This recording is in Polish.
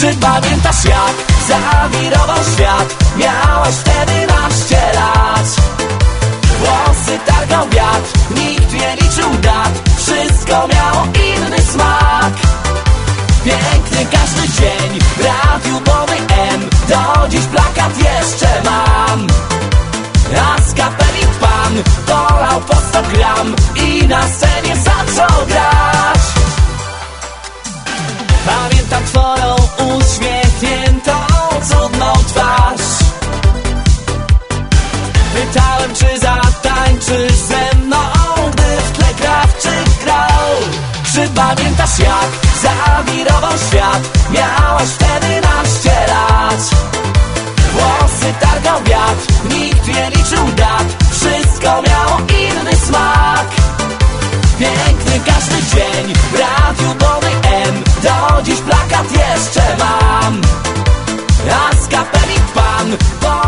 Czy pamiętasz, jak zawirował świat? Miałaś wtedy 12 lat. Włosy targał wiatr, nikt nie liczył dat. Wszystko miało inny smak. Piękny każdy dzień, w radiu Nowy M. Do dziś plakat jeszcze mam. A z kapeli pan dolał po 100 gram i na scenie zaczął grać. Pamiętam twoją uśmiechniętą, cudną twarz. Pytałem, czy zatańczysz ze mną, gdy w tle Krawczyk grał. Czy pamiętasz, jak zawirował świat? Miałaś wtedy 11 lat. Włosy targał wiatr, nikt nie liczył dat. Wszystko miało inny smak. Piękny każdy dzień, w radiu Nowy M. Do dziś plakat jeszcze mam. A z kapeli pan